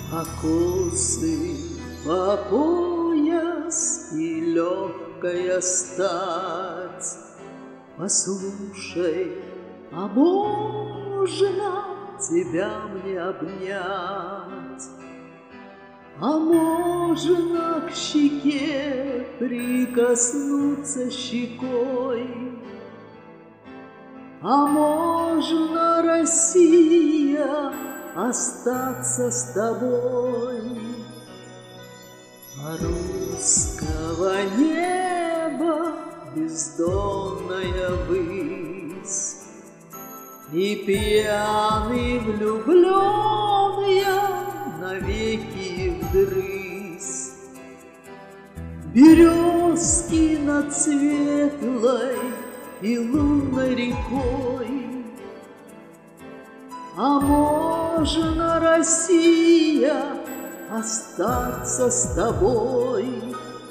А косы по пояс и легкая стать. Послушай, а можно тебя мне обнять? А можно к щеке прикоснуться щекой? А можно, Россия, остаться с тобой? А русского неба бездонная высь, и пьяный влюбленный навеки вдрысь. Березки над светлой и лунной рекой. А можно, Россия, остаться с тобой?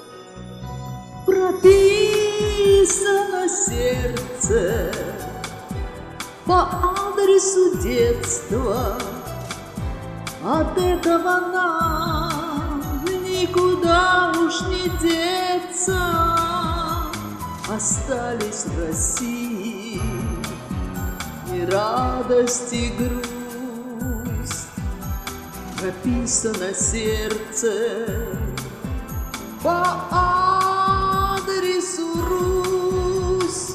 Прописано сердце по адресу детства. От этого нам никуда уж не деться. Остались в России и радость, и грусть. Прописано сердце по адресу Русь.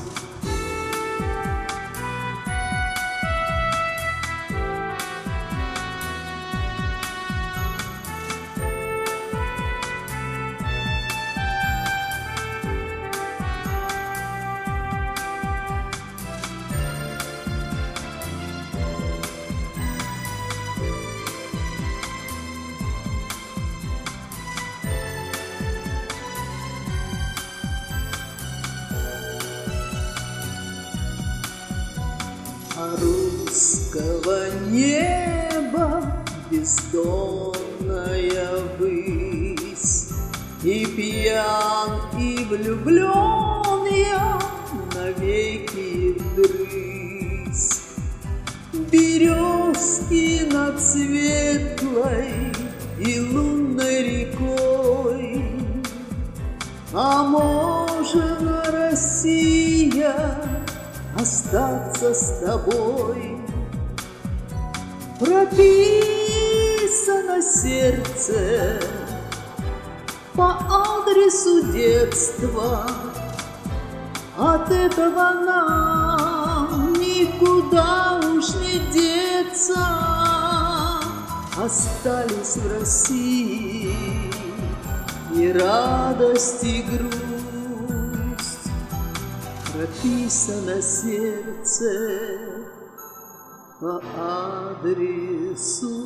А русского неба бездонная высь, и пьян, и влюблен я навеки вдрысь. Березки над светлой и лунной рекой. А можно, Россия, остаться с тобой? Прописано сердце по адресу детства. От этого нам никуда уж не деться. Остались в России и радость, и грусть. Прописано сердце по адресу